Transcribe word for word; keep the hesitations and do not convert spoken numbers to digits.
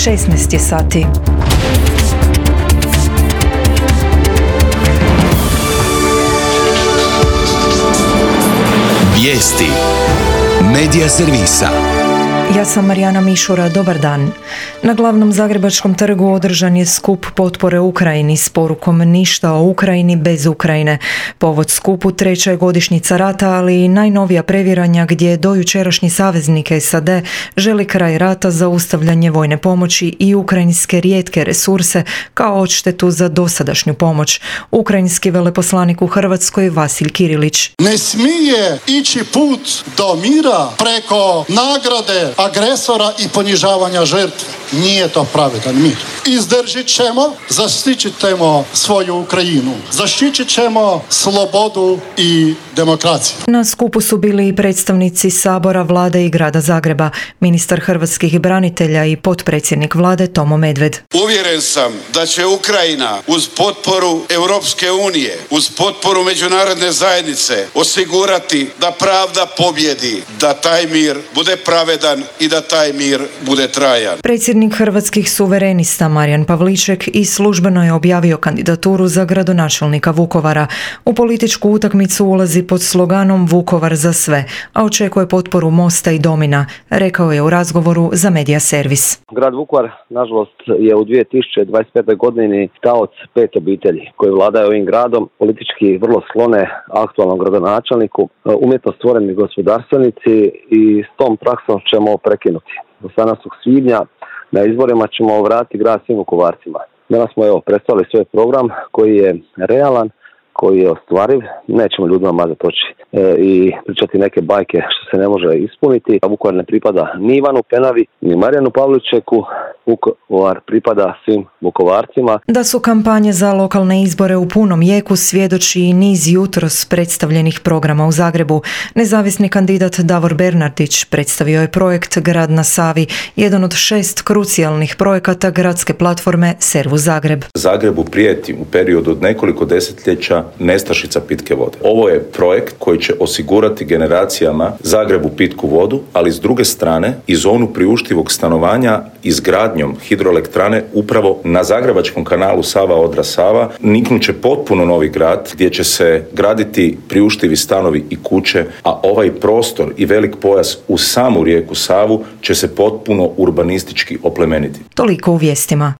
šesnaest je sati. Vijesti Medija servisa. Ja sam Marijana Mišura, dobar dan. Na glavnom zagrebačkom trgu održan je skup potpore Ukrajini s porukom ništa o Ukrajini bez Ukrajine. Povod skupu treća je godišnjica rata, ali i najnovija previranja gdje dojučerašnji saveznik S A D želi kraj rata, zaustavljanje vojne pomoći i ukrajinske rijetke resurse kao odštetu za dosadašnju pomoć. Ukrajinski veleposlanik u Hrvatskoj Vasilj Kirilić. Ne smije ići put do mira preko nagrade agresora i ponižavanja žrtve. Nije to pravedan mir. Izdržit ćemo, zaštitit ćemo svoju Ukrajinu. Zaštitit ćemo slobodu i demokraciju. Na skupu su bili i predstavnici Sabora, Vlade i Grada Zagreba, ministar hrvatskih branitelja i potpredsjednik Vlade Tomo Medved. Uvjeren sam da će Ukrajina uz potporu Europske unije, uz potporu međunarodne zajednice osigurati da pravda pobjedi, da taj mir bude pravedan i da taj mir bude trajan. Predsjednik Hrvatskih suverenista Marijan Pavliček i službeno je objavio kandidaturu za gradonačelnika Vukovara. U političku utakmicu ulazi pod sloganom Vukovar za sve, a očekuje potporu Mosta i Domina, rekao je u razgovoru za Medija servis. Grad Vukovar, nažalost, je u dvije tisuće dvadeset pete. godini taoc pet obitelji koji vladaju ovim gradom, politički vrlo sklone aktualnom gradonačelniku, umjetno stvoreni gospodarstvenici, i s tom praksom ćemo prekinuti. Do sedamnaestog svibnja na izborima ćemo vratiti grad svim Vukovarcima. Danas smo evo predstavili svoj program koji je realan, koji je ostvariv. Nećemo ljudima mazati oči e, i pričati neke bajke što se ne može ispuniti. A Vukovar ne pripada ni Ivanu Penavi, ni Marijanu Pavličeku. Vukovar pripada svim Vukovarcima. Da su kampanje za lokalne izbore u punom jeku svjedoči i niz jutros predstavljenih programa u Zagrebu. Nezavisni kandidat Davor Bernardić predstavio je projekt Grad na Savi, jedan od šest krucijalnih projekata gradske platforme Servus Zagreb. Zagrebu prijeti u periodu od nekoliko desetljeća nestašica pitke vode. Ovo je projekt koji će osigurati generacijama Zagrebu pitku vodu, ali s druge strane i zonu priuštivog stanovanja izgradnjom hidroelektrane upravo na zagrebačkom kanalu Sava-Odra-Sava niknut će potpuno novi grad gdje će se graditi priuštivi stanovi i kuće, a ovaj prostor i velik pojas uz samu rijeku Savu će se potpuno urbanistički oplemeniti. Toliko u vijestima.